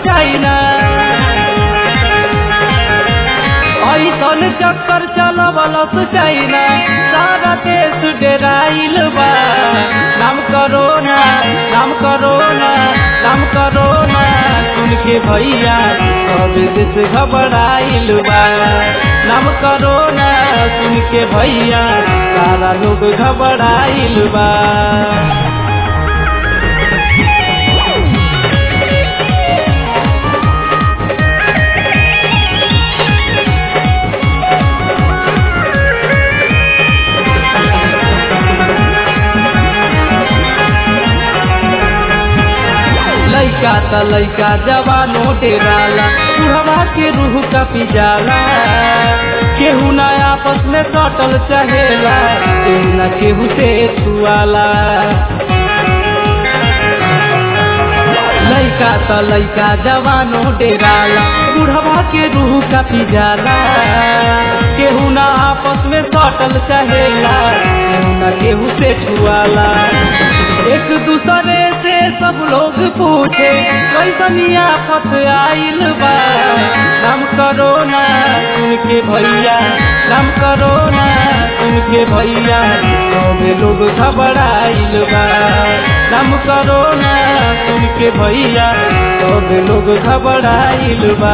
China ऐसन चक्कर चलवलस China सारा देश डेराइल बा नाम करोना नाम करोना नाम करोना सुन के भैया सब देश घबराइल बा नाम करोना सुन के भैया सारा लोग घबराइल बा। लइका त लइका जवानो डेराला बुढ़वा के रूह कपी जाला केहू ना आपस में सटल चहेला केहू ना केहू से छुआला लइका त लइका जवानो डेराला बुढ़वा के रूह कपी जाला केहू ना आपस में सटल चहेला केहू ना केहू से छुआला एक दूसरे से सब लोग पूछे कैसनिया फस आइल बा नाम करोना सुन के भैया नाम करोना सुन के भैया सब लोग घबराइल बा नाम करोना सुन के भैया सब लोग घबराइल बा।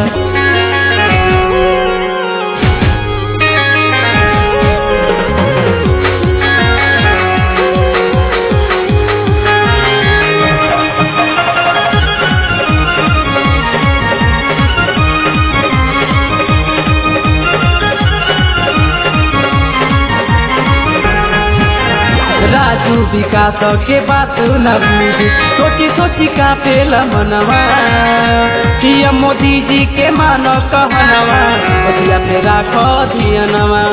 राजू विकास के बात न बुझी सोची सोची का पेल मनवा पीएम मोदी जी के मानो कहनवा बतिया पे राखो धियनवा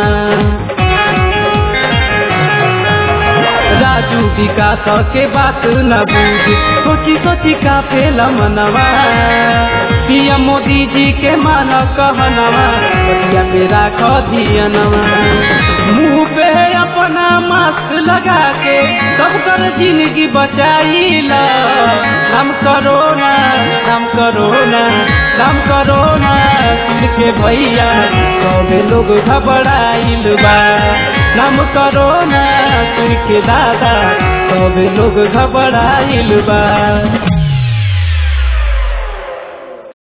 राजू विकास के बात न बुझी सोची सोची का पेल मनवा पीएम मोदी जी के मानो कहनवा बतिया पे राखो धियनवा मुँह पे अपना मास्क लगा के सब कर जिंदगी बचाइला नाम करोना नाम करोना नाम करोना सुन के भैया सब लोग घबराइल बा नाम करोना सुन के दादा सब लोग घबराइल बा।